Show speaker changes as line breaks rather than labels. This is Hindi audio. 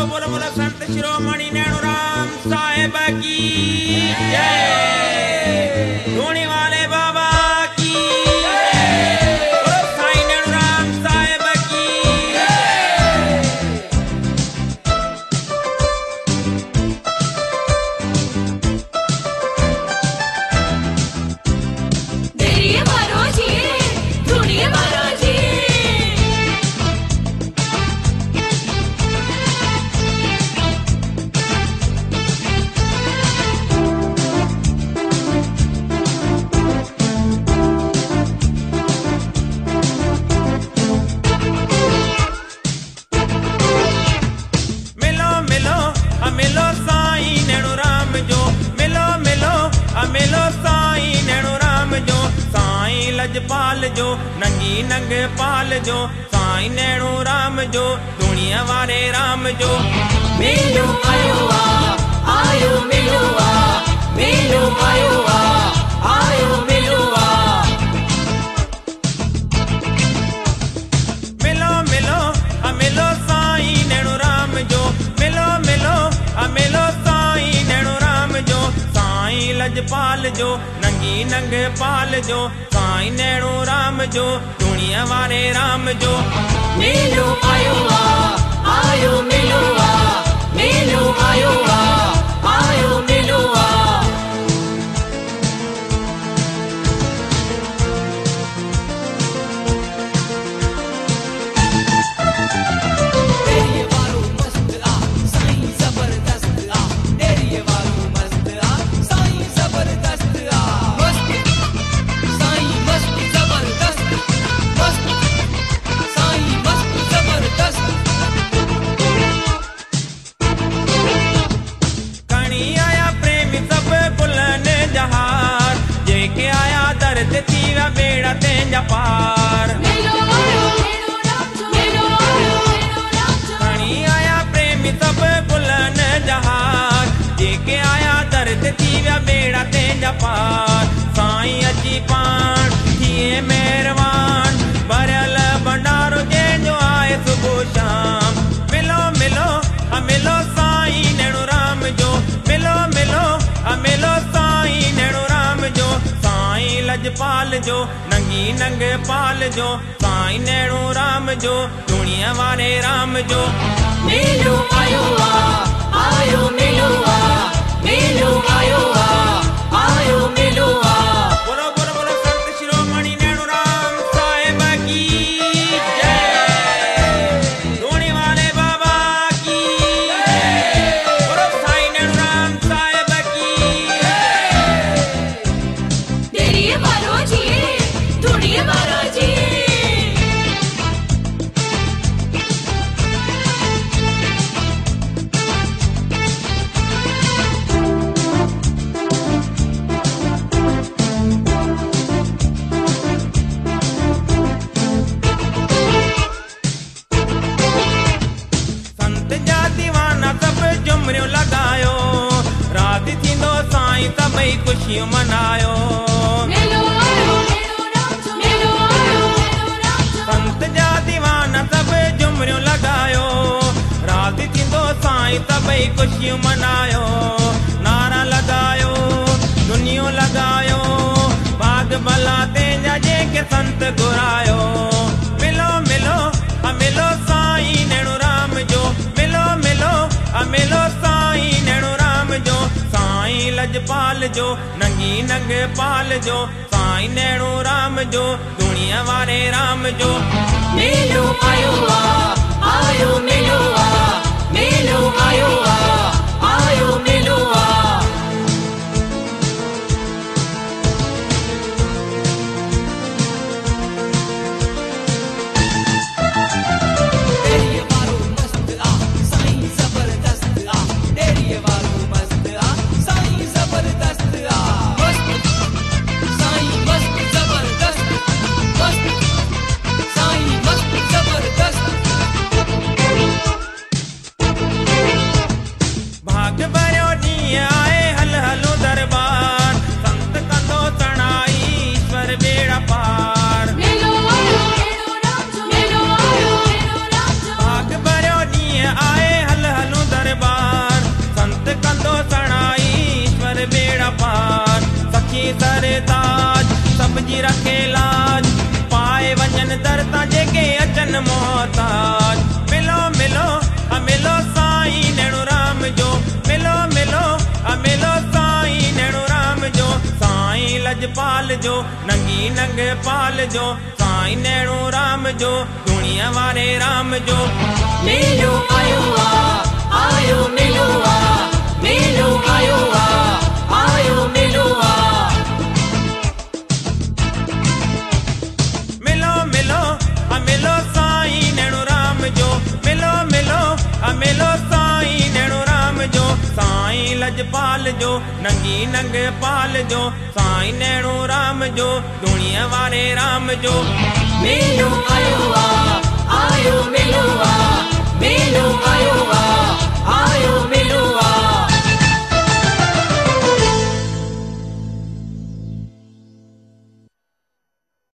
बोलो बोलो संत शिरोमणि नैणोराम साहेब की जय। धोने वाले बाबा की बोलो साईं नैणोराम साहेब की
देरिये मारो जी, धुनिये मारो जी। मिलो साईं नैणोराम जो, मिलो मिलो मिलो साईं नैणोराम जो। साईं लजपाल जो, नंगी नंग पाल जो। साईं नैणोराम जो, दुनिया वारे राम जो। मिलो आयो आयो मिलो मिलो आयो आयो मिलो
मिलो मिलो मिलो साईं नैणोराम जो, मिलो मिलो मिलो साईं नैणोराम जो। साईं लजपाल जो, नंगी नंग पाल जो। साईं नैणोराम जो, दुनिया वारे राम जो।
मिलो आयो मिलो मिलो आयो मिलो तेरी वारो मस्त साईं जबरदस्त तेरी वारो मस्त साईं जबरदस्त मस्त साईं मस्त जबरदस्त मस्त साईं मस्त जबरदस्त।
कणी आया प्रेमी सब बुलने जहार, जेके आया दर्द थी वा बेड़ा तेंजा पार। कणी आया प्रेमी सब बुलने जहार, जेके आया दर्द थी वा बेड़ा तेंजा पार। साईं अची पान थिए मेहरबान, भरियल भंडारो जंहिंजो आए सुबुह शाम। मिलो मिलो मिलो साईं नैणोराम जो, मिलो मिलो मिलो साईं नैणोराम जो। साईं लजपाल जो, नंगी नंग पाल जो। साईं नैणोराम जो, दुनिया वारे राम जो।
मिलो आयो मिलो मिलो आयो मिलो
बोलो बोलो बोलो संत शिरोमणि नैणोराम साहेब की जय। धोने वाले बाबा की बोलो साईं नैणोराम साहेब की
देरिये मारो जी, धुनिये मारो जी।
संत जा दीवाना सब जुमरियो लगायो, रात थींदो साईं सभई खुशियूं मनायो। संत जा दीवाना सब जुमरियो लगायो, रात थींदो साईं सभई खुशियूं मनायो। नारा लगायो, दुनियो लगायो, भाग भला तेंजा जेके संत घुरायो। मिलो मिलो मिलो साईं नैणोराम जो, मिलो मिलो मिलो साईं नैणोराम जो। साईं लजपाल जो, नंगी नंग पाल जो। साईं नैणोराम जो, दुनिया वारे राम जो।
मिलो आयो मिलो मिलो आयो मिलो तेरी वारो मस्त साईं जबरदस्त तेरी वारो मस्त साईं जबरदस्त मस्त साईं मस्त जबरदस्त मस्त साईं मस्त जबरदस्त।
सरताज सब जी रखे लाज पाए वञनि दर तां जेके अचनि मोहताज मिलो मिलो मिलो साईं नैणो राम जो मिलो मिलो मिलो साईं नैणो राम जो साईं लजपाल जो नंगी नंग पाल जो साईं नैणो राम जो दुनिया वारे राम जो
मेलो आयो आयो मेलो मेलो आयो आयो मेलो
मिलो मिलो मिलो साईं नैणो राम जो मिलो मिलो मिलो साईं नैणो राम जो साईं लजपाल जो नंगी नंग पाल जो साईं नैणो राम जो दुनिया वारे राम जो
मेलो आयो मेलो